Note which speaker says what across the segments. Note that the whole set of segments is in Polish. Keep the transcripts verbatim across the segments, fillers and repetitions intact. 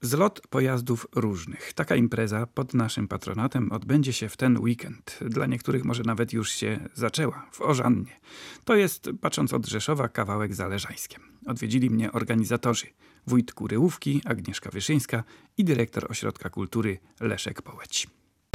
Speaker 1: Zlot pojazdów różnych. Taka impreza pod naszym patronatem odbędzie się w ten weekend. Dla niektórych może nawet już się zaczęła, w Orzannie. To jest, patrząc od Rzeszowa, kawałek za Leżajskiem. Odwiedzili mnie organizatorzy. Wójt Kuryłówki, Agnieszka Wyszyńska i dyrektor Ośrodka Kultury Leszek Połeć.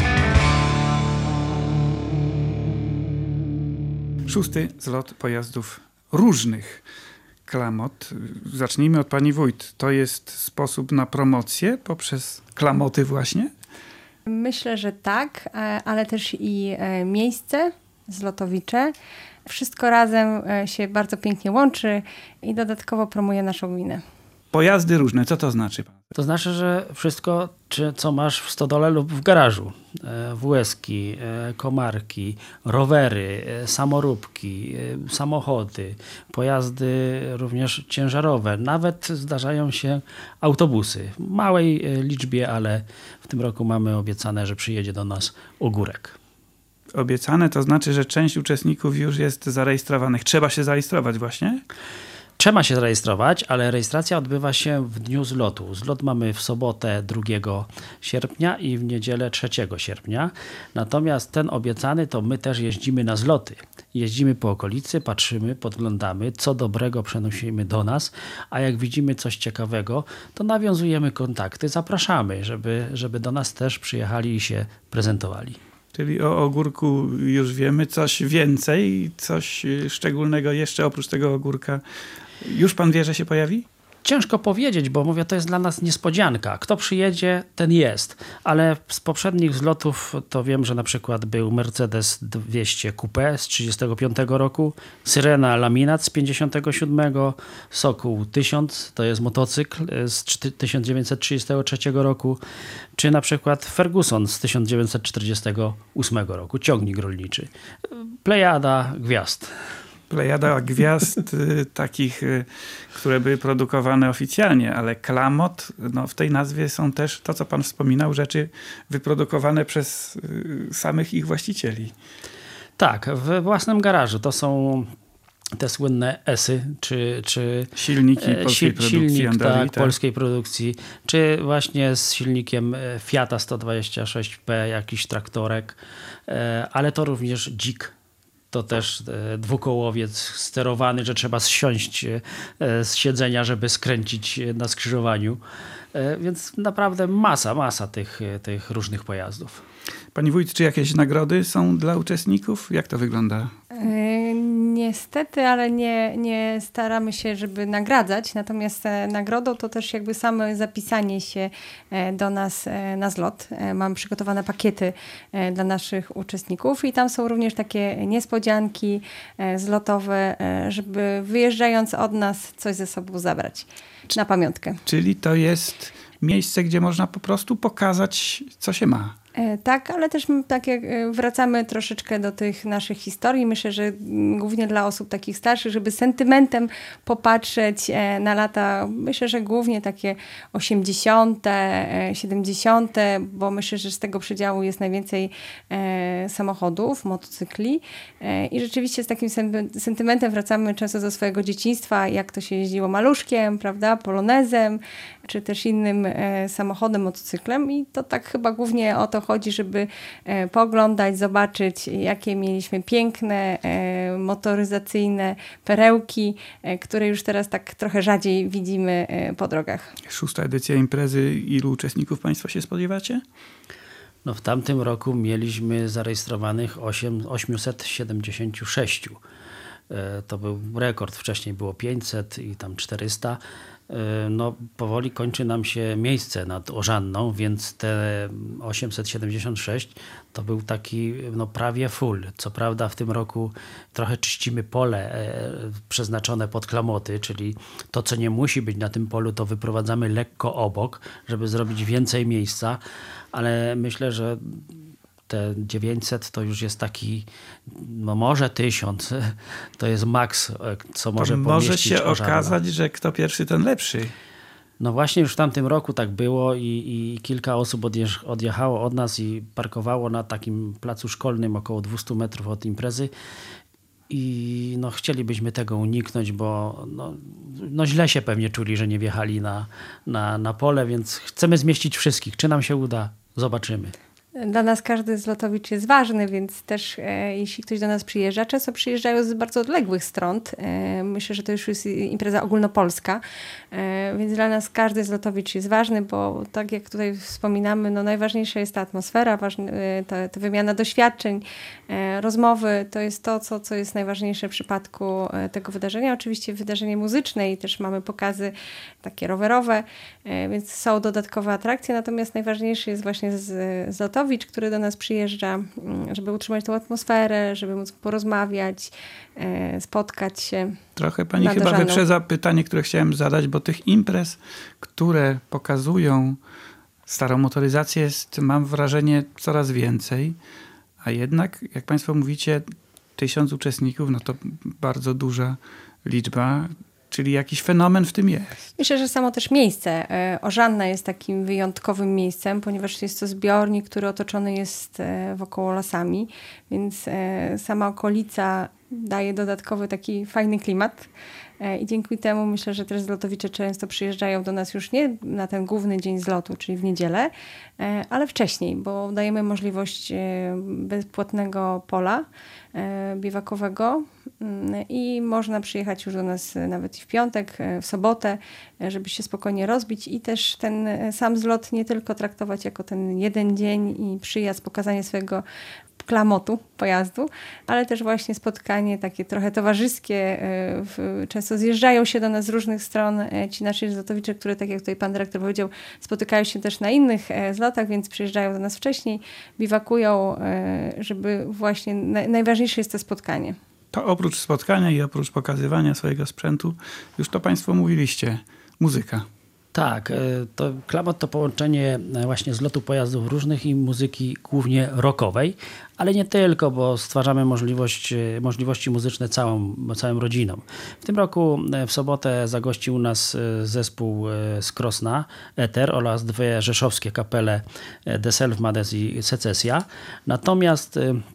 Speaker 1: Szósty zlot pojazdów różnych. Klamot. Zacznijmy od pani wójt. To jest sposób na promocję poprzez klamoty właśnie?
Speaker 2: Myślę, że tak, ale też i miejsce, zlotowicze. Wszystko razem się bardzo pięknie łączy i dodatkowo promuje naszą gminę.
Speaker 1: Pojazdy różne. Co to znaczy?
Speaker 3: To znaczy, że wszystko, czy, co masz w stodole lub w garażu. W ł e ski, komarki, rowery, samoróbki, samochody, pojazdy również ciężarowe. Nawet zdarzają się autobusy. W małej liczbie, ale w tym roku mamy obiecane, że przyjedzie do nas ogórek.
Speaker 1: Obiecane to znaczy, że część uczestników już jest zarejestrowanych. Trzeba się zarejestrować właśnie?
Speaker 3: Trzeba się zarejestrować, ale rejestracja odbywa się w dniu zlotu. Zlot mamy w sobotę drugiego sierpnia i w niedzielę trzeciego sierpnia. Natomiast ten obiecany to my też jeździmy na zloty. Jeździmy po okolicy, patrzymy, podglądamy, co dobrego przenosimy do nas, a jak widzimy coś ciekawego, to nawiązujemy kontakty, zapraszamy, żeby, żeby do nas też przyjechali i się prezentowali.
Speaker 1: Czyli o ogórku już wiemy, coś więcej, coś szczególnego jeszcze oprócz tego ogórka. Już pan wie, że się pojawi?
Speaker 3: Ciężko powiedzieć, bo mówię, to jest dla nas niespodzianka. Kto przyjedzie, ten jest. Ale z poprzednich zlotów to wiem, że na przykład był Mercedes dwieście Coupé z trzydziestego piątego roku, Syrena Laminat z pięćdziesiątego siódmego, Sokół tysiąc, to jest motocykl z tysiąc dziewięćset trzydziestego trzeciego roku, czy na przykład Ferguson z tysiąc dziewięćset czterdziestego ósmego roku, ciągnik rolniczy. Plejada gwiazd.
Speaker 1: Plejada gwiazd y, takich, y, które były produkowane oficjalnie, ale klamot, no w tej nazwie są też to, co pan wspominał, rzeczy wyprodukowane przez y, samych ich właścicieli.
Speaker 3: Tak, we własnym garażu. To są te słynne esy, czy, czy
Speaker 1: silniki polskiej
Speaker 3: sil,
Speaker 1: produkcji,
Speaker 3: silnik
Speaker 1: Andali,
Speaker 3: tak,
Speaker 1: tak.
Speaker 3: polskiej produkcji, czy właśnie z silnikiem Fiata sto dwadzieścia sześć P, jakiś traktorek, ale to również dzik. To też dwukołowiec sterowany, że trzeba zsiąść z siedzenia, żeby skręcić na skrzyżowaniu. Więc naprawdę masa, masa tych, tych różnych pojazdów.
Speaker 1: Pani wójt, czy jakieś nagrody są dla uczestników? Jak to wygląda?
Speaker 2: Yy, niestety, ale nie, nie staramy się, żeby nagradzać. Natomiast e, nagrodą to też jakby same zapisanie się e, do nas e, na zlot. E, mamy przygotowane pakiety e, dla naszych uczestników i tam są również takie niespodzianki e, zlotowe, e, żeby wyjeżdżając od nas coś ze sobą zabrać na pamiątkę.
Speaker 1: Czyli to jest miejsce, gdzie można po prostu pokazać, co się ma.
Speaker 2: Tak, ale też tak jak wracamy troszeczkę do tych naszych historii. Myślę, że głównie dla osób takich starszych, żeby sentymentem popatrzeć na lata, myślę, że głównie takie osiemdziesiąte, siedemdziesiąte, bo myślę, że z tego przedziału jest najwięcej samochodów, motocykli i rzeczywiście z takim sentymentem wracamy często do swojego dzieciństwa, jak to się jeździło maluszkiem, prawda, polonezem, czy też innym samochodem, motocyklem i to tak chyba głównie o to chodzi, żeby e, pooglądać, zobaczyć, jakie mieliśmy piękne, e, motoryzacyjne perełki, e, które już teraz tak trochę rzadziej widzimy e, po drogach.
Speaker 1: Szósta edycja imprezy. Ilu uczestników państwo się spodziewacie?
Speaker 3: No w tamtym roku mieliśmy zarejestrowanych osiemset siedemdziesiąt sześć. E, to był rekord. Wcześniej było pięćset i tam czterysta. No, powoli kończy nam się miejsce nad Orzanną, więc te osiemset siedemdziesiąt sześć to był taki no, prawie full. Co prawda w tym roku trochę czyścimy pole e, przeznaczone pod klamoty, czyli to, co nie musi być na tym polu, to wyprowadzamy lekko obok, żeby zrobić więcej miejsca, ale myślę, że te dziewięćset to już jest taki, no może tysiąc, to jest maks, co może
Speaker 1: to
Speaker 3: pomieścić
Speaker 1: może się
Speaker 3: Orzanna.
Speaker 1: okazać, że kto pierwszy, ten lepszy.
Speaker 3: No właśnie już w tamtym roku tak było i, i kilka osób odjeż, odjechało od nas i parkowało na takim placu szkolnym około dwieście metrów od imprezy i no, chcielibyśmy tego uniknąć, bo no, no źle się pewnie czuli, że nie wjechali na, na, na pole, więc chcemy zmieścić wszystkich. Czy nam się uda? Zobaczymy.
Speaker 2: Dla nas każdy zlotowicz jest ważny, więc też e, jeśli ktoś do nas przyjeżdża, często przyjeżdżają z bardzo odległych stron. E, myślę, że to już jest impreza ogólnopolska, e, więc dla nas każdy zlotowicz jest ważny, bo tak jak tutaj wspominamy, no najważniejsza jest ta atmosfera, ważny, e, ta, ta wymiana doświadczeń, e, rozmowy. To jest to, co, co jest najważniejsze w przypadku e, tego wydarzenia. Oczywiście wydarzenie muzyczne i też mamy pokazy takie rowerowe, e, więc są dodatkowe atrakcje, natomiast najważniejszy jest właśnie z, zlotowicz, który do nas przyjeżdża, żeby utrzymać tą atmosferę, żeby móc porozmawiać, spotkać się.
Speaker 1: Trochę pani chyba wyprzedza pytanie, które chciałem zadać, bo tych imprez, które pokazują starą motoryzację, jest, mam wrażenie, coraz więcej, a jednak, jak państwo mówicie, tysiąc uczestników, no to bardzo duża liczba. Czyli jakiś fenomen w tym jest.
Speaker 2: Myślę, że samo też miejsce. Ożanna jest takim wyjątkowym miejscem, ponieważ jest to zbiornik, który otoczony jest wokoło lasami, więc sama okolica daje dodatkowy taki fajny klimat. I dzięki temu myślę, że też zlotowicze często przyjeżdżają do nas już nie na ten główny dzień zlotu, czyli w niedzielę, ale wcześniej, bo dajemy możliwość bezpłatnego pola biwakowego i można przyjechać już do nas nawet w piątek, w sobotę, żeby się spokojnie rozbić i też ten sam zlot nie tylko traktować jako ten jeden dzień i przyjazd, pokazanie swojego klamotu pojazdu, ale też właśnie spotkanie takie trochę towarzyskie. Często zjeżdżają się do nas z różnych stron ci nasi zlotowicze, które, tak jak tutaj pan dyrektor powiedział, spotykają się też na innych zlotach, więc przyjeżdżają do nas wcześniej, biwakują, żeby właśnie najważniejsze jest to spotkanie.
Speaker 1: To oprócz spotkania i oprócz pokazywania swojego sprzętu, już to państwo mówiliście, muzyka.
Speaker 3: Tak, to Klamot to połączenie właśnie zlotu pojazdów różnych i muzyki głównie rockowej, ale nie tylko, bo stwarzamy możliwość, możliwości muzyczne całą, całym rodzinom. W tym roku w sobotę zagościł nas zespół z Krosna, Eter oraz dwie rzeszowskie kapele The Self-Mades i Secesja. Natomiast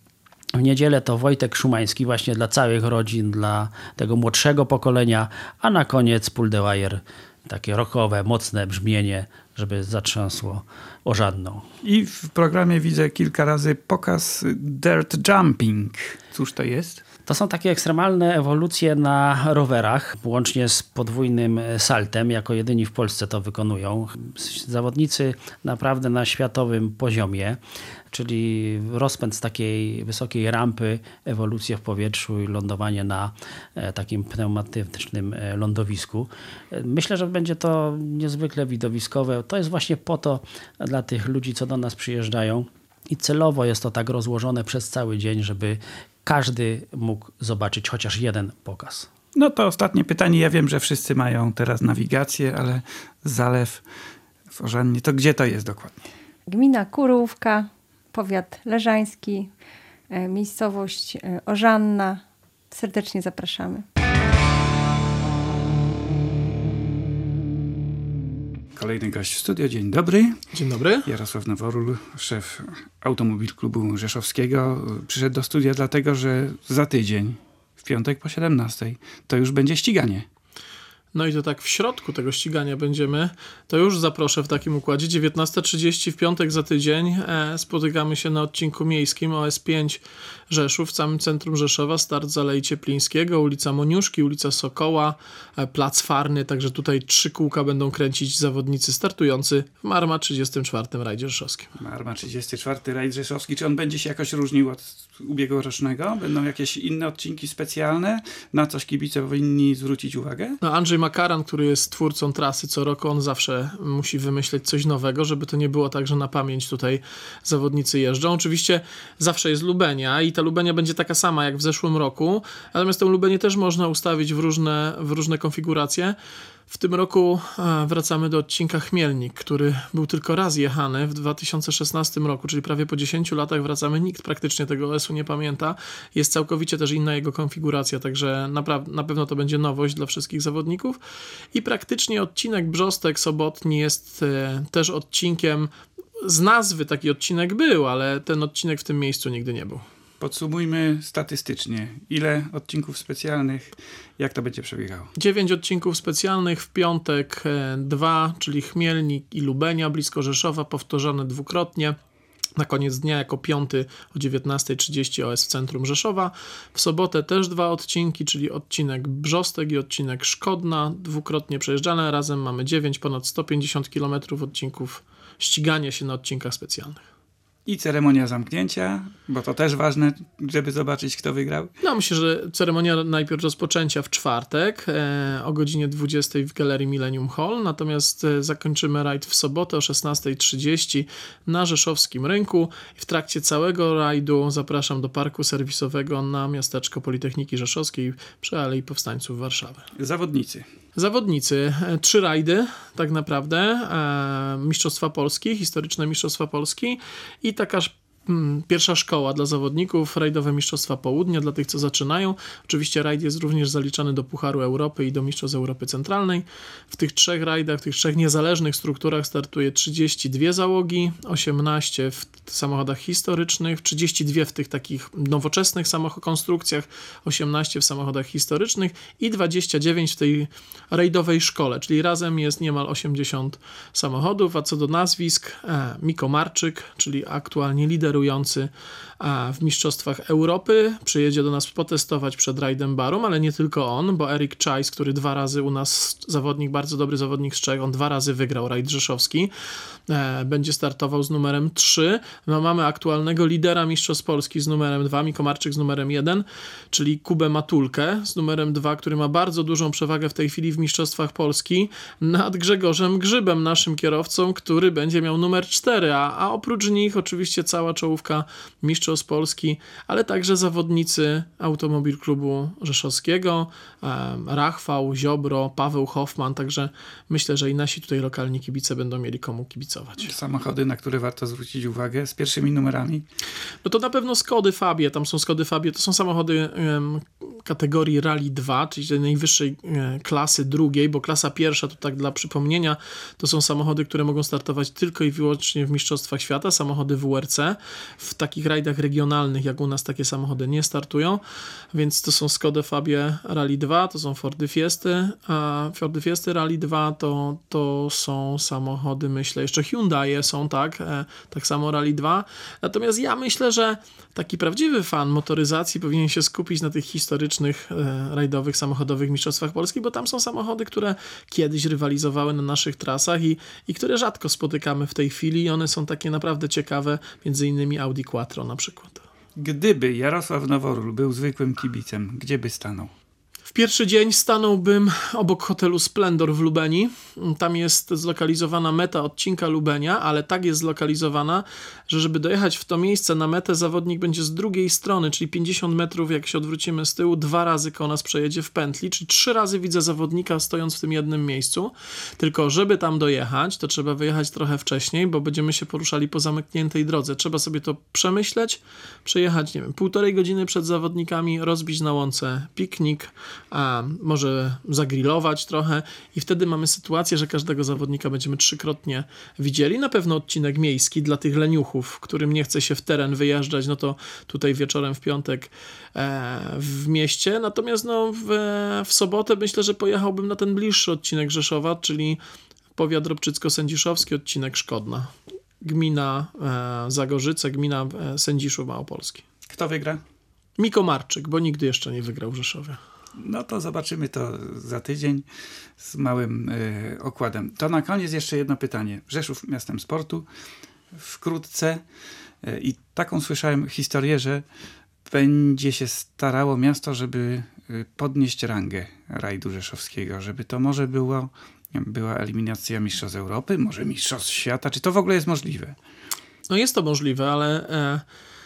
Speaker 3: w niedzielę to Wojtek Szumański właśnie dla całych rodzin, dla tego młodszego pokolenia, a na koniec Pull the Wire. Takie rockowe, mocne brzmienie, żeby zatrzęsło Ożanną.
Speaker 1: I w programie widzę kilka razy pokaz dirt jumping. Cóż to jest?
Speaker 3: To są takie ekstremalne ewolucje na rowerach, łącznie z podwójnym saltem. Jako jedyni w Polsce to wykonują. Zawodnicy naprawdę na światowym poziomie, czyli rozpęd z takiej wysokiej rampy, ewolucja w powietrzu i lądowanie na takim pneumatycznym lądowisku. Myślę, że będzie to niezwykle widowiskowe. To jest właśnie po to dla tych ludzi, co do nas przyjeżdżają. I celowo jest to tak rozłożone przez cały dzień, żeby każdy mógł zobaczyć chociaż jeden pokaz.
Speaker 1: No to ostatnie pytanie. Ja wiem, że wszyscy mają teraz nawigację, ale Zalew w Ożannie, to gdzie to jest dokładnie?
Speaker 2: Gmina Kurówka, powiat leżański, e, miejscowość e, Ożanna. Serdecznie zapraszamy.
Speaker 1: Kolejny gość w studio. Dzień dobry.
Speaker 4: Dzień dobry.
Speaker 1: Jarosław Noworul, szef Automobil Klubu Rzeszowskiego. Przyszedł do studia dlatego, że za tydzień, w piątek po siedemnastej, to już będzie ściganie.
Speaker 4: No i to tak w środku tego ścigania będziemy. To już zaproszę w takim układzie. dziewiętnasta trzydzieści w piątek za tydzień e, spotykamy się na odcinku miejskim O S pięć Rzeszów, w samym centrum Rzeszowa. Start z Alei Cieplińskiego, ulica Moniuszki, ulica Sokoła, e, Plac Farny. Także tutaj trzy kółka będą kręcić zawodnicy startujący w Marma trzydziestym czwartym rajdzie rzeszowskim.
Speaker 1: Marma trzydziesty czwarty rajd rzeszowski. Czy on będzie się jakoś różnił od ubiegłorocznego? Będą jakieś inne odcinki specjalne? Na coś kibice powinni zwrócić uwagę?
Speaker 4: No Andrzej Makaran, który jest twórcą trasy co roku, on zawsze musi wymyśleć coś nowego, żeby to nie było tak, że na pamięć tutaj zawodnicy jeżdżą. Oczywiście zawsze jest Lubenia i ta Lubenia będzie taka sama jak w zeszłym roku, natomiast tę Lubenię też można ustawić w różne, w różne konfiguracje. W tym roku wracamy do odcinka Chmielnik, który był tylko raz jechany w dwa tysiące szesnastym roku, czyli prawie po dziesięciu latach wracamy. Nikt praktycznie tego O S-u nie pamięta. Jest całkowicie też inna jego konfiguracja, także naprawdę, na pewno to będzie nowość dla wszystkich zawodników. I praktycznie odcinek Brzostek sobotni jest e, też odcinkiem, z nazwy taki odcinek był, ale ten odcinek w tym miejscu nigdy nie był.
Speaker 1: Podsumujmy statystycznie. Ile odcinków specjalnych, jak to będzie przebiegało?
Speaker 4: Dziewięć odcinków specjalnych, w piątek e, dwa, czyli Chmielnik i Lubenia, blisko Rzeszowa, powtórzone dwukrotnie. Na koniec dnia jako piąty o dziewiętnasta trzydzieści O S w centrum Rzeszowa. W sobotę też dwa odcinki, czyli odcinek Brzostek i odcinek Szkodna, dwukrotnie przejeżdżane. Razem mamy dziewięć, ponad sto pięćdziesiąt kilometrów odcinków ścigania się na odcinkach specjalnych.
Speaker 1: I ceremonia zamknięcia, bo to też ważne, żeby zobaczyć, kto wygrał.
Speaker 4: No myślę, że ceremonia najpierw rozpoczęcia w czwartek e, o godzinie dwudziestej w Galerii Millennium Hall, natomiast e, zakończymy rajd w sobotę o szesnasta trzydzieści na Rzeszowskim Rynku. W trakcie całego rajdu zapraszam do parku serwisowego na miasteczko Politechniki Rzeszowskiej przy Alei Powstańców Warszawy.
Speaker 1: Zawodnicy.
Speaker 4: Zawodnicy, e, trzy rajdy tak naprawdę, e, Mistrzostwa Polski, historyczne Mistrzostwa Polski i taka hmm, pierwsza szkoła dla zawodników, rajdowe Mistrzostwa Południa dla tych, co zaczynają. Oczywiście rajd jest również zaliczany do Pucharu Europy i do Mistrzostw Europy Centralnej. W tych trzech rajdach, w tych trzech niezależnych strukturach startuje trzydzieści dwie załogi, osiemnaście w samochodach historycznych, trzydzieści dwie w tych takich nowoczesnych samokonstrukcjach, osiemnaście w samochodach historycznych i dwadzieścia dziewięć w tej rajdowej szkole, czyli razem jest niemal osiemdziesiąt samochodów, a co do nazwisk, e, Miko Marczyk, czyli aktualnie liderujący e, w Mistrzostwach Europy, przyjedzie do nas potestować przed rajdem Barum, ale nie tylko on, bo Erik Czajs, który dwa razy u nas, zawodnik, bardzo dobry zawodnik z Czech, on dwa razy wygrał rajd rzeszowski, e, będzie startował z numerem trzy. No, mamy aktualnego lidera Mistrzostw Polski z numerem dwa, Miko Marczyk z numerem jeden, czyli Kubę Matulkę z numerem dwa, który ma bardzo dużą przewagę w tej chwili w Mistrzostwach Polski nad Grzegorzem Grzybem, naszym kierowcą, który będzie miał numer cztery, a, a oprócz nich oczywiście cała czołówka Mistrzostw Polski, ale także zawodnicy Automobil Klubu Rzeszowskiego, um, Rachwał, Ziobro, Paweł Hoffman, także myślę, że i nasi tutaj lokalni kibice będą mieli komu kibicować.
Speaker 1: Samochody, na które warto zwrócić uwagę, z pierwszymi numerami?
Speaker 4: No to na pewno Skody Fabie, tam są Skody Fabie, to są samochody um, kategorii Rally dwa, czyli tej najwyższej um, klasy drugiej, bo klasa pierwsza, to tak dla przypomnienia, to są samochody, które mogą startować tylko i wyłącznie w Mistrzostwach Świata, samochody W R C. W takich rajdach regionalnych, jak u nas, takie samochody nie startują, więc to są Skody Fabie Rally dwa, to są Fordy Fiesty, a Fordy Fiesty Rally dwa to, to są samochody, myślę, jeszcze Hyundai są, tak, e, tak samo Rally dwa. Natomiast ja myślę, że taki prawdziwy fan motoryzacji powinien się skupić na tych historycznych e, rajdowych, samochodowych Mistrzostwach Polski, bo tam są samochody, które kiedyś rywalizowały na naszych trasach i, i które rzadko spotykamy w tej chwili i one są takie naprawdę ciekawe, między innymi Audi Quattro na przykład.
Speaker 1: Gdyby Jarosław Noworól był zwykłym kibicem, gdzie by stanął?
Speaker 4: W pierwszy dzień stanąłbym obok hotelu Splendor w Lubenii. Tam jest zlokalizowana meta odcinka Lubenia, ale tak jest zlokalizowana, że żeby dojechać w to miejsce na metę, zawodnik będzie z drugiej strony, czyli pięćdziesiąt metrów, jak się odwrócimy z tyłu, dwa razy koło nas przejedzie w pętli, czyli trzy razy widzę zawodnika stojąc w tym jednym miejscu. Tylko żeby tam dojechać, to trzeba wyjechać trochę wcześniej, bo będziemy się poruszali po zamkniętej drodze. Trzeba sobie to przemyśleć, przejechać, nie wiem, półtorej godziny przed zawodnikami, rozbić na łące piknik, a może zagrillować trochę i wtedy mamy sytuację, że każdego zawodnika będziemy trzykrotnie widzieli. Na pewno odcinek miejski dla tych leniuchów, którym nie chce się w teren wyjeżdżać, no to tutaj wieczorem w piątek e, w mieście. Natomiast no, w, w sobotę myślę, że pojechałbym na ten bliższy odcinek Rzeszowa, czyli powiat ropczycko-sędziszowski, odcinek Szkodna. Gmina e, Zagorzyce, gmina e, Sędziszów Małopolski.
Speaker 1: Kto wygra?
Speaker 4: Miko Marczyk, bo nigdy jeszcze nie wygrał w Rzeszowie.
Speaker 1: No to zobaczymy to za tydzień z małym y, okładem. To na koniec jeszcze jedno pytanie. Rzeszów miastem sportu wkrótce y, i taką słyszałem historię, że będzie się starało miasto, żeby y, podnieść rangę rajdu rzeszowskiego, żeby to może było, była eliminacja Mistrzostw Europy, może Mistrzostw Świata. Czy to w ogóle jest możliwe?
Speaker 4: No jest to możliwe, ale... E...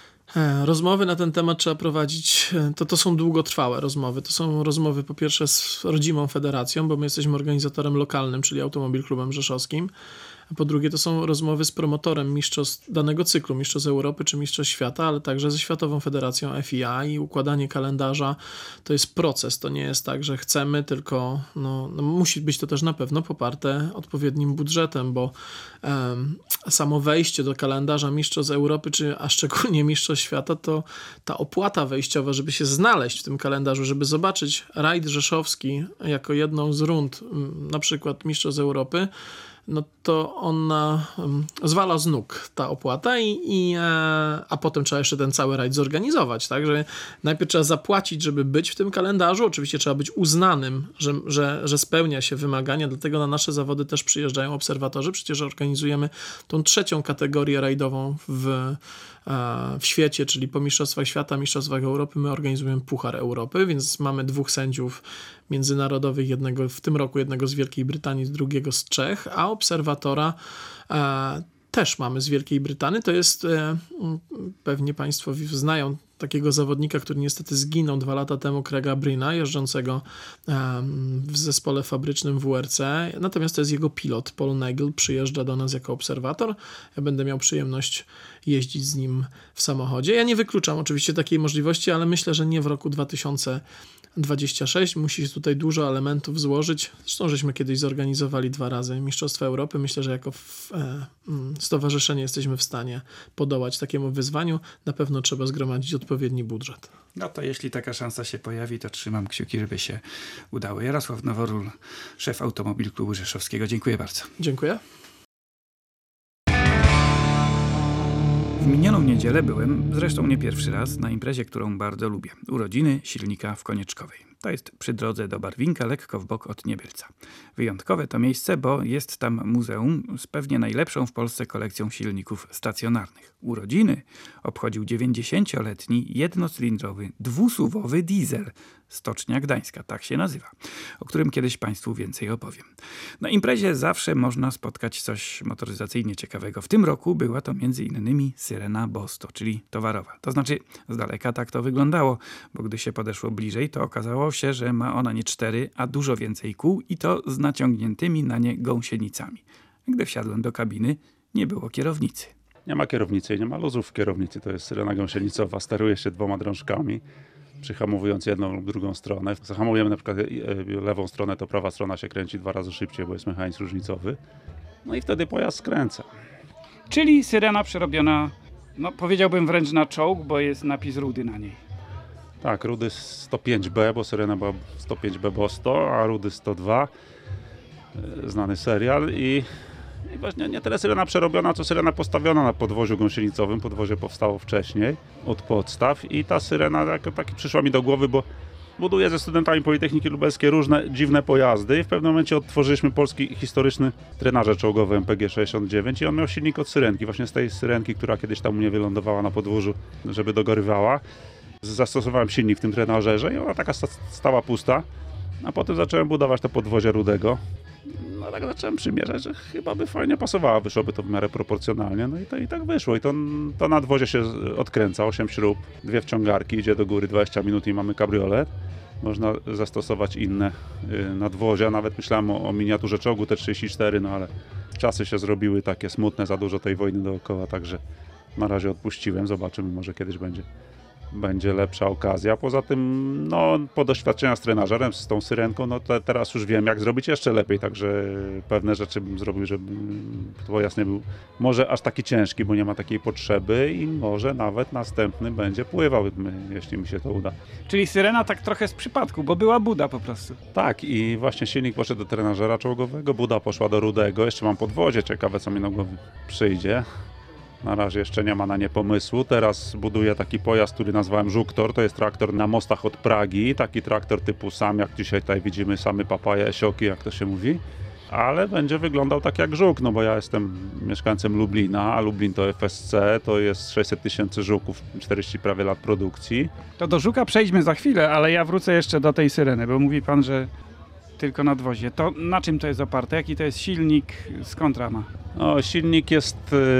Speaker 4: Rozmowy na ten temat trzeba prowadzić, to, to są długotrwałe rozmowy. To są rozmowy po pierwsze z rodzimą federacją, bo my jesteśmy organizatorem lokalnym, czyli Automobil Klubem Rzeszowskim. a po drugie to są rozmowy z promotorem mistrzostw danego cyklu, mistrzostw Europy czy mistrzostw świata, ale także ze Światową Federacją F I A i układanie kalendarza to jest proces, to nie jest tak, że chcemy, tylko no, no musi być to też na pewno poparte odpowiednim budżetem, bo um, samo wejście do kalendarza mistrzostw Europy, czy a szczególnie mistrzostw świata, to ta opłata wejściowa, żeby się znaleźć w tym kalendarzu, żeby zobaczyć rajd rzeszowski jako jedną z rund, na przykład mistrzostw Europy, no to ona um, zwala z nóg ta opłata i, i e, a potem trzeba jeszcze ten cały rajd zorganizować, tak, że najpierw trzeba zapłacić, żeby być w tym kalendarzu, oczywiście trzeba być uznanym, że, że, że spełnia się wymagania, dlatego na nasze zawody też przyjeżdżają obserwatorzy, przecież organizujemy tą trzecią kategorię rajdową w, e, w świecie, czyli po mistrzostwach świata, mistrzostwach Europy my organizujemy Puchar Europy, więc mamy dwóch sędziów międzynarodowych, jednego w tym roku jednego z Wielkiej Brytanii, drugiego z Czech, a obserwatora e, też mamy z Wielkiej Brytanii. To jest, e, pewnie Państwo znają takiego zawodnika, który niestety zginął dwa lata temu, Craiga Brina, jeżdżącego e, w zespole fabrycznym W R C. Natomiast to jest jego pilot, Paul Nagel, przyjeżdża do nas jako obserwator. Ja będę miał przyjemność jeździć z nim w samochodzie. Ja nie wykluczam oczywiście takiej możliwości, ale myślę, że nie w roku dwa tysiące dwudziestym szóstym. Musi się tutaj dużo elementów złożyć. Zresztą żeśmy kiedyś zorganizowali dwa razy Mistrzostwa Europy. Myślę, że jako w, e, stowarzyszenie jesteśmy w stanie podołać takiemu wyzwaniu. Na pewno trzeba zgromadzić odpowiedni budżet.
Speaker 1: No to jeśli taka szansa się pojawi, to trzymam kciuki, żeby się udało. Jarosław Noworól, szef Automobil Klubu Rzeszowskiego. Dziękuję bardzo.
Speaker 4: Dziękuję.
Speaker 1: W minioną niedzielę byłem, zresztą nie pierwszy raz, na imprezie, którą bardzo lubię. Urodziny silnika w Konieczkowej. To jest przy drodze do Barwinka, lekko w bok od Niebielca. Wyjątkowe to miejsce, bo jest tam muzeum z pewnie najlepszą w Polsce kolekcją silników stacjonarnych. Urodziny obchodził dziewięćdziesięcioletni jednocylindrowy, dwusuwowy diesel. Stocznia Gdańska, tak się nazywa, o którym kiedyś Państwu więcej opowiem. Na imprezie zawsze można spotkać coś motoryzacyjnie ciekawego. W tym roku była to między innymi Syrena Bosto, czyli towarowa. To znaczy z daleka tak to wyglądało, bo gdy się podeszło bliżej, to okazało się, że ma ona nie cztery, a dużo więcej kół i to z naciągniętymi na nie gąsienicami. Gdy wsiadłem do kabiny, nie było kierownicy.
Speaker 5: Nie ma kierownicy i nie ma luzów w kierownicy. To jest syrena gąsienicowa. Steruje się dwoma drążkami, przyhamowując jedną lub drugą stronę. Zahamujemy na przykład lewą stronę, to prawa strona się kręci dwa razy szybciej, bo jest mechanizm różnicowy. No i wtedy pojazd skręca.
Speaker 1: Czyli syrena przerobiona, no powiedziałbym wręcz na czołg, bo jest napis Rudy na niej.
Speaker 5: Tak, Rudy sto pięć B, bo syrena była sto pięć B Bosto, a Rudy sto dwa. Znany serial i I właśnie nie tyle syrena przerobiona, co syrena postawiona na podwoziu gąsienicowym. Podwozie powstało wcześniej, od podstaw i ta syrena jako taki przyszła mi do głowy, bo buduję ze studentami Politechniki Lubelskiej różne dziwne pojazdy i w pewnym momencie odtworzyliśmy polski historyczny trenażer czołgowy M P G sześćdziesiąt dziewięć i on miał silnik od syrenki, właśnie z tej syrenki, która kiedyś tam u mnie wylądowała na podwórzu, żeby dogorywała. Zastosowałem silnik w tym trenażerze i ona taka stała pusta, a potem zacząłem budować to podwozie Rudego. No tak zacząłem przymierzać, że chyba by fajnie pasowała, wyszłoby to w miarę proporcjonalnie, no i, to, i tak wyszło. I to, to nadwozie się odkręca, osiem śrub, dwie wciągarki, idzie do góry dwadzieścia minut i mamy kabriolet. Można zastosować inne y, nadwozia, nawet myślałem o, o miniaturze czołgu T trzydzieści cztery, no ale czasy się zrobiły takie smutne, za dużo tej wojny dookoła, także na razie odpuściłem, zobaczymy, może kiedyś będzie. będzie lepsza okazja. Poza tym, no, po doświadczeniach z trenażerem, z tą syrenką, no to teraz już wiem, jak zrobić jeszcze lepiej, także pewne rzeczy bym zrobił, żeby pojazd nie był może aż taki ciężki, bo nie ma takiej potrzeby i może nawet następny będzie pływał, jeśli mi się to uda.
Speaker 1: Czyli syrena tak trochę z przypadku, bo była Buda po prostu.
Speaker 5: Tak, i właśnie silnik poszedł do trenażera czołgowego, Buda poszła do Rudego, jeszcze mam podwozie, ciekawe co mi na głowę przyjdzie. Na razie jeszcze nie ma na nie pomysłu. Teraz buduję taki pojazd, który nazwałem Żuktor. To jest traktor na mostach od Pragi. Taki traktor typu sam, jak dzisiaj tutaj widzimy, same papaje, esioki, jak to się mówi. Ale będzie wyglądał tak jak Żuk, no bo ja jestem mieszkańcem Lublina, a Lublin to F S C, to jest sześćset tysięcy Żuków, czterdzieści prawie lat produkcji.
Speaker 1: To do Żuka przejdźmy za chwilę, ale ja wrócę jeszcze do tej syreny, bo mówi pan, że tylko nadwozie. To na czym to jest oparte? Jaki to jest silnik? Skąd rama?
Speaker 5: No, silnik jest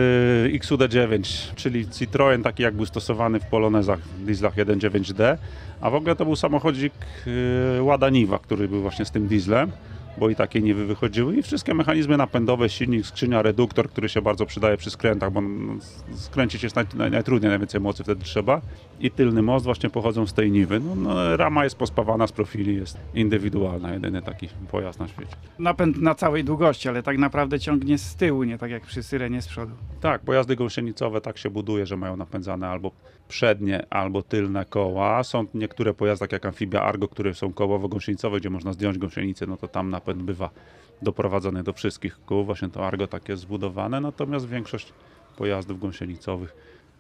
Speaker 5: y, X U D dziewięć, czyli Citroen taki jak był stosowany w Polonezach, dieslach jeden dziewięć D, a w ogóle to był samochodzik y, Łada Niwa, który był właśnie z tym dieslem. bo i takie niwy wychodziły i wszystkie mechanizmy napędowe, silnik, skrzynia, reduktor, który się bardzo przydaje przy skrętach, bo skręcić jest naj, naj, najtrudniej, najwięcej mocy wtedy trzeba i tylny most właśnie pochodzą z tej niwy. No, no, rama jest pospawana z profili, jest indywidualna, jedyny taki pojazd na świecie.
Speaker 1: Napęd na całej długości, ale tak naprawdę ciągnie z tyłu, nie tak jak przy Syrenie z przodu.
Speaker 5: Tak, pojazdy gąsienicowe tak się buduje, że mają napędzane albo przednie, albo tylne koła. Są niektóre pojazdy, tak jak amfibia Argo, które są kołowo-gąsienicowe, gdzie można zdjąć gąsienicę, no to tam napęd bywa doprowadzony do wszystkich kół. Właśnie to Argo tak jest zbudowane, natomiast większość pojazdów gąsienicowych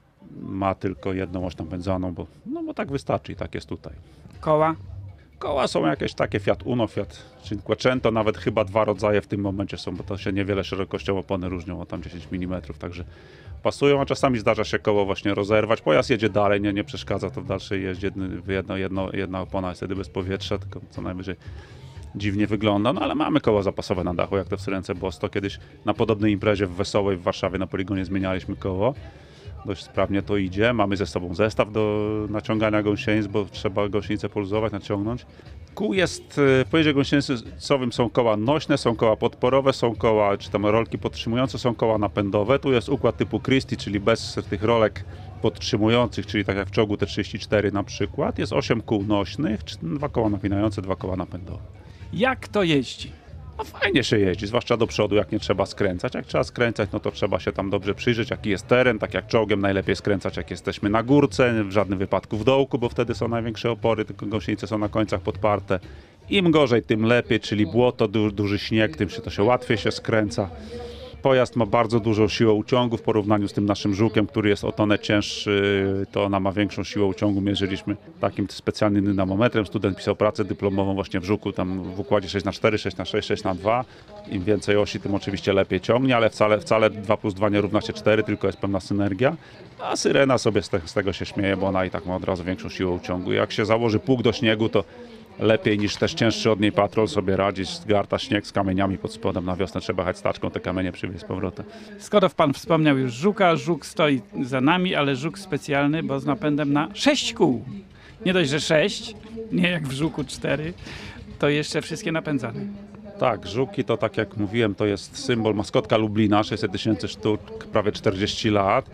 Speaker 5: ma tylko jedną oś napędzaną, bo, no bo tak wystarczy i tak jest tutaj.
Speaker 1: Koła?
Speaker 5: Koła są jakieś takie Fiat Uno, Fiat Cinquecento, nawet chyba dwa rodzaje w tym momencie są, bo to się niewiele szerokością opony różnią, o tam dziesięć milimetrów, także pasują, a czasami zdarza się koło właśnie rozerwać. Pojazd jedzie dalej, nie, nie przeszkadza to w dalszej jeździe, jedno, jedno, jedna opona jest wtedy bez powietrza, tylko co najwyżej dziwnie wygląda, no ale mamy koło zapasowe na dachu, jak to w Syrence Bosto. Kiedyś na podobnej imprezie w Wesołej w Warszawie na poligonie zmienialiśmy koło. Dość sprawnie to idzie. Mamy ze sobą zestaw do naciągania gąsienic, bo trzeba gąsienicę poluzować, naciągnąć. Kół jest, w pojeździe gąsienicowym są koła nośne, są koła podporowe, są koła, czy tam rolki podtrzymujące, są koła napędowe. Tu jest układ typu Christie, czyli bez tych rolek podtrzymujących, czyli tak jak w czołgu T trzydzieści cztery na przykład. Jest osiem kół nośnych, dwa koła napinające, dwa koła napędowe.
Speaker 1: Jak to jeździ?
Speaker 5: No fajnie się jeździ, zwłaszcza do przodu, jak nie trzeba skręcać. Jak trzeba skręcać, no to trzeba się tam dobrze przyjrzeć, jaki jest teren. Tak jak czołgiem najlepiej skręcać, jak jesteśmy na górce, w żadnym wypadku w dołku, bo wtedy są największe opory, tylko gąsienice są na końcach podparte. Im gorzej, tym lepiej, czyli błoto, du duży śnieg, tym się to się łatwiej się skręca. Pojazd ma bardzo dużą siłę uciągu w porównaniu z tym naszym żukiem, który jest o tonę cięższy, to ona ma większą siłę uciągu. Mierzyliśmy takim specjalnym dynamometrem. Student pisał pracę dyplomową właśnie w żuku, tam w układzie sześć na cztery, sześć na sześć, sześć na dwa. Im więcej osi, tym oczywiście lepiej ciągnie, ale wcale, wcale dwa plus dwa nie równa się cztery, tylko jest pewna synergia. A Syrena sobie z, te, z tego się śmieje, bo ona i tak ma od razu większą siłę uciągu. Jak się założy pług do śniegu, to lepiej niż też cięższy od niej patrol sobie radzi, zgarta śnieg z kamieniami pod spodem. Na wiosnę trzeba jechać staczką, te kamienie przywieźć z powrotem.
Speaker 1: Skoro pan wspomniał już żuka, żuk stoi za nami, ale żuk specjalny, bo z napędem na sześć kół. Nie dość, że sześć, nie jak w żuku cztery, to jeszcze wszystkie napędzane.
Speaker 5: Tak, żuki to tak jak mówiłem, to jest symbol, maskotka Lublina, sześćset tysięcy sztuk, prawie czterdzieści lat.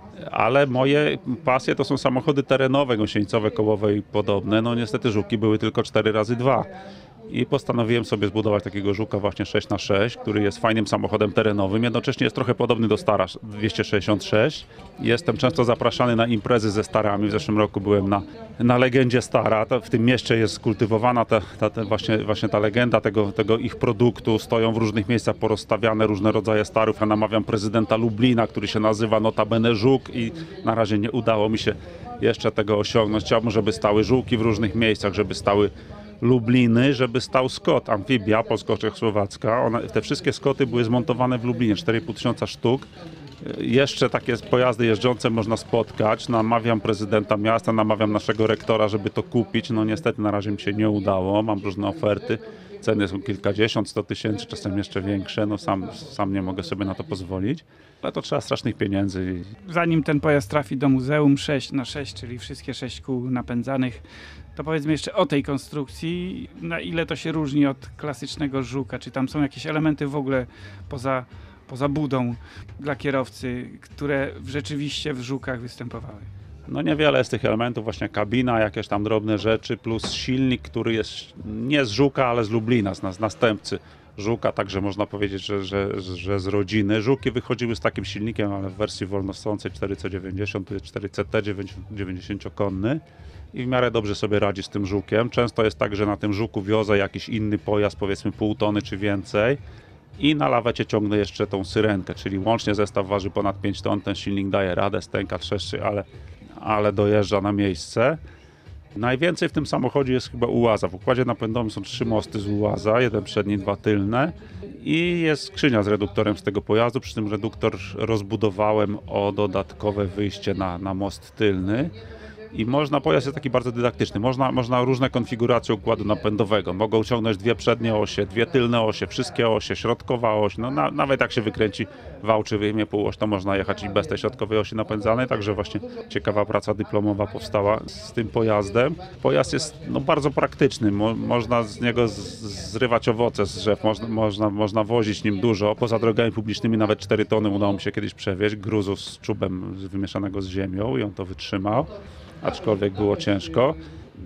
Speaker 5: Ale moje pasje to są samochody terenowe, gąsienicowe, kołowe i podobne. No niestety żuki były tylko cztery razy dwa. I postanowiłem sobie zbudować takiego żuka właśnie sześć na sześć, który jest fajnym samochodem terenowym. Jednocześnie jest trochę podobny do Stara dwieście sześćdziesiąt sześć. Jestem często zapraszany na imprezy ze Starami. W zeszłym roku byłem na, na legendzie Stara. W tym mieście jest kultywowana ta, ta, ta właśnie, właśnie ta legenda tego, tego ich produktu. Stoją w różnych miejscach porozstawiane różne rodzaje Starów. Ja namawiam prezydenta Lublina, który się nazywa notabene Żuk i na razie nie udało mi się jeszcze tego osiągnąć. Chciałbym, żeby stały żółki w różnych miejscach, żeby stały Lubliny, żeby stał Scott, amfibia polsko-czechosłowacka. One, te wszystkie Scotty były zmontowane w Lublinie, cztery i pół tysiąca sztuk. Jeszcze takie pojazdy jeżdżące można spotkać. Namawiam prezydenta miasta, namawiam naszego rektora, żeby to kupić. No niestety na razie mi się nie udało. Mam różne oferty. Ceny są kilkadziesiąt, sto tysięcy, czasem jeszcze większe. No sam, sam nie mogę sobie na to pozwolić. Ale to trzeba strasznych pieniędzy.
Speaker 1: Zanim ten pojazd trafi do muzeum sześć na sześć, czyli wszystkie sześć kół napędzanych, to powiedzmy jeszcze o tej konstrukcji, na ile to się różni od klasycznego żuka, czy tam są jakieś elementy w ogóle poza, poza budą dla kierowcy, które rzeczywiście w żukach występowały.
Speaker 5: No niewiele z tych elementów, właśnie kabina, jakieś tam drobne rzeczy, plus silnik, który jest nie z żuka, ale z Lublina, z następcy żuka, także można powiedzieć, że, że, że z rodziny. Żuki wychodziły z takim silnikiem, ale w wersji wolnossącej cztery C dziewięćdziesiąt, tu jest cztery C T dziewięćdziesięciokonny. I w miarę dobrze sobie radzi z tym żukiem. Często jest tak, że na tym żuku wiozę jakiś inny pojazd, powiedzmy pół tony czy więcej i na lawecie ciągnę jeszcze tą syrenkę, czyli łącznie zestaw waży ponad pięć ton, ten silnik daje radę, stęka, trzeszczy, ale, ale dojeżdża na miejsce. Najwięcej w tym samochodzie jest chyba ułaza. W układzie napędowym są trzy mosty z ułaza, jeden przedni, dwa tylne i jest skrzynia z reduktorem z tego pojazdu, przy tym reduktor rozbudowałem o dodatkowe wyjście na, na most tylny. I można, pojazd jest taki bardzo dydaktyczny, można, można różne konfiguracje układu napędowego, mogą ciągnąć dwie przednie osie, dwie tylne osie, wszystkie osie, środkowa oś, no na, nawet jak się wykręci wał czy wyjmie półoś, to można jechać i bez tej środkowej osi napędzanej, także właśnie ciekawa praca dyplomowa powstała z tym pojazdem. Pojazd jest no, bardzo praktyczny, Mo, można z niego z, zrywać owoce z drzew, można, można, można wozić nim dużo, poza drogami publicznymi nawet cztery tony udało mi się kiedyś przewieźć, gruzu z czubem wymieszanego z ziemią i on to wytrzymał, aczkolwiek było ciężko.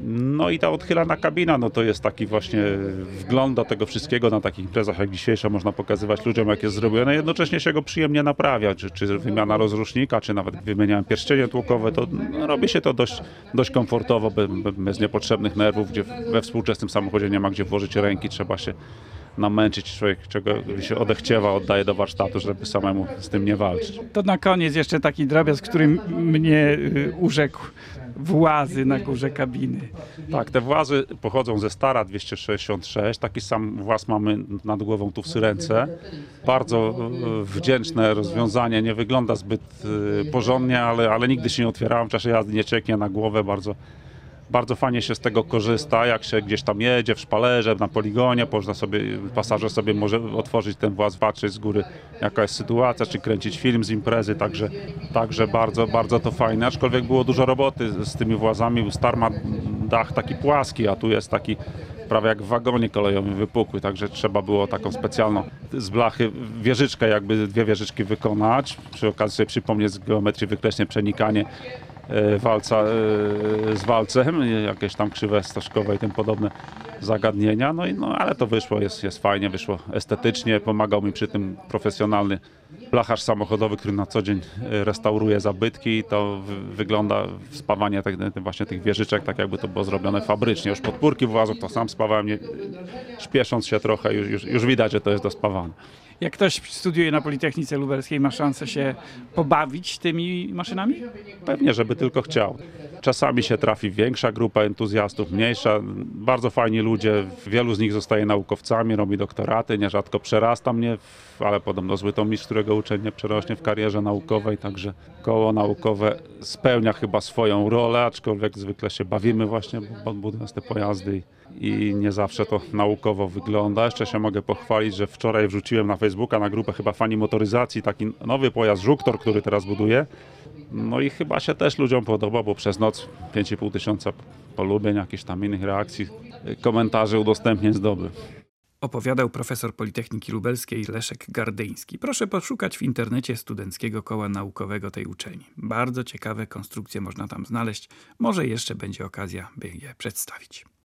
Speaker 5: No i ta odchylana kabina, no to jest taki właśnie wgląd do tego wszystkiego na takich imprezach jak dzisiejsza, można pokazywać ludziom, jak jest zrobione, jednocześnie się go przyjemnie naprawia, czy, czy wymiana rozrusznika, czy nawet wymieniałem pierścienie tłokowe, to no, robi się to dość, dość komfortowo, be, be, bez niepotrzebnych nerwów, gdzie we współczesnym samochodzie nie ma gdzie włożyć ręki, trzeba się namęczyć, człowiek czego się odechciewa, oddaje do warsztatu, żeby samemu z tym nie walczyć.
Speaker 1: To na koniec jeszcze taki drobiazg, który mnie y, urzekł. Włazy na górze kabiny.
Speaker 5: Tak, te włazy pochodzą ze Stara dwieście sześćdziesiąt sześć. Taki sam właz mamy nad głową tu w Syrence. Bardzo y, wdzięczne rozwiązanie. Nie wygląda zbyt y, porządnie, ale, ale nigdy się nie otwierałem w czasie jazdy, nie cieknie na głowę. Bardzo Bardzo fajnie się z tego korzysta, jak się gdzieś tam jedzie w szpalerze, na poligonie, można sobie, pasażer sobie może otworzyć ten właz, patrzeć z góry, jaka jest sytuacja, czy kręcić film z imprezy, także, także bardzo, bardzo to fajne, aczkolwiek było dużo roboty z tymi włazami, Star ma dach taki płaski, a tu jest taki prawie jak w wagonie kolejowym wypukły, także trzeba było taką specjalną z blachy wieżyczkę, jakby dwie wieżyczki wykonać, przy okazji sobie przypomnieć z geometrii wykreślnie przenikanie walca z walcem, jakieś tam krzywe stożkowe i tym podobne zagadnienia, no i no, ale to wyszło, jest, jest fajnie, wyszło estetycznie, pomagał mi przy tym profesjonalny blacharz samochodowy, który na co dzień restauruje zabytki i to w, wygląda spawanie tak, właśnie tych wieżyczek, tak jakby to było zrobione fabrycznie, już podpórki włazów to sam spawałem, nie, śpiesząc się trochę, już, już, już widać, że to jest dospawane.
Speaker 1: Jak ktoś studiuje na Politechnice Lubelskiej, ma szansę się pobawić tymi maszynami?
Speaker 5: Pewnie, żeby tylko chciał. Czasami się trafi większa grupa entuzjastów, mniejsza. Bardzo fajni ludzie, wielu z nich zostaje naukowcami, robi doktoraty, nierzadko przerasta mnie, ale podobno zły to mistrz, którego uczeń przerośnie w karierze naukowej, także koło naukowe spełnia chyba swoją rolę, aczkolwiek zwykle się bawimy właśnie, budując te pojazdy i nie zawsze to naukowo wygląda. Jeszcze się mogę pochwalić, że wczoraj wrzuciłem na Facebooka, na grupę chyba fani motoryzacji, taki nowy pojazd Żuktor, który teraz buduję. No i chyba się też ludziom podoba, bo przez noc pięć i pół tysiąca polubień, jakichś tam innych reakcji, komentarzy, udostępnień zdobył.
Speaker 1: Opowiadał profesor Politechniki Lubelskiej Leszek Gardyński. Proszę poszukać w internecie Studenckiego Koła Naukowego tej uczelni. Bardzo ciekawe konstrukcje można tam znaleźć. Może jeszcze będzie okazja, by je przedstawić.